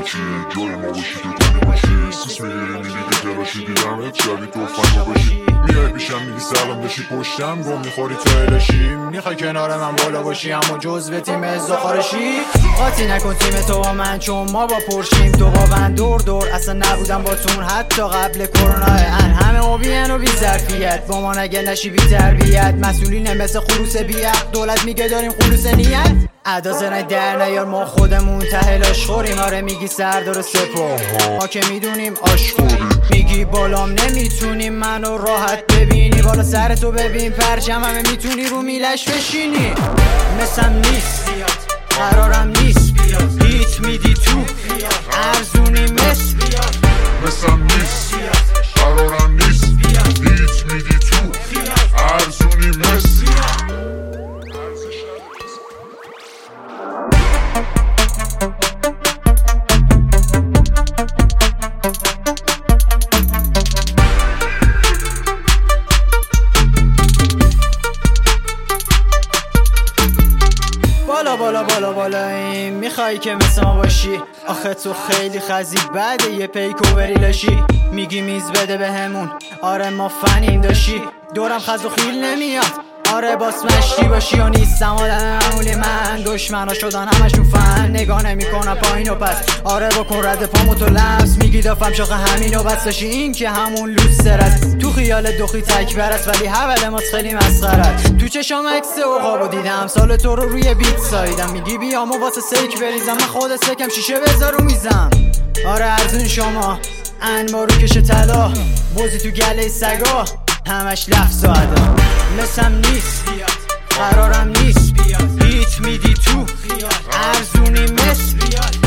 همه چیه جای ما باشی که کنی باشی سیس میگیری میگی که تراشی دیدمت شبی توفنگ باشی میای پیشم میگی سلام داشی پشتم گم میخوری تو الاشی میخوای کنار من بالا باشی اما جزو تیم ازدخارشی قاطی نکن تیم تو با من چون ما با پرشیم تو با من دور اصلا نبودم با تون حتی قبل کرونا همه اوبین و بی ظرفیت با ما نگه نشی بی تربیت مسئولین مثل خروس بیعق دولت میگه داریم خلوص نیت ادا زنای در نیار ما خودمون ته لاش خوریم آره میگی سردار سپاه ما که میدونیم آشخوری میگی بالام نمیتونیم منو راحت ببینی بالا سر تو ببین پرچم همه میتونی رو میلش بشینی مثل نیست قرارم نیست هیت میدی تو ارزونی مثل نیست قرارم نیست هیت میدی تو ارزونی مثل بالا این میخوای که مثل ما باشی آخه تو خیلی خزی بعد یه پیکووری لاشی میگی میز بده به همون آره ما فنیم داشی دورم خز و خیل نمیاد آره باس مشتی باشی و نیستم آدم معمولی من دشمنا شدن همشون فن نگاه نمیکنم پایین و پس آره بکن رد پامو تو لمس میگی دافم شاخه همین و بس داشی این که همون لوستر است تو خیال دخی تکبر است ولی حول ماست خیلی مسخرت تو چشام عکس عقابو دیدم سال تو رو روی بیت سایدم میگی بیامو واسه سیک بریزم من خود سکم شیشه بذار رو میزم آره ارزون شما انبارو کشه طلا بوزی تو گله سگا همش لفظ و ادا مثل نیست قرارم نیست هیت میدی تو ارزونی مثل